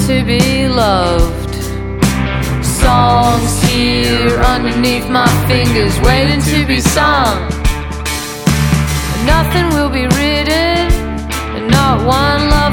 to be loved. Songs here underneath my fingers, waiting to be sung. Nothing will be written, and not one love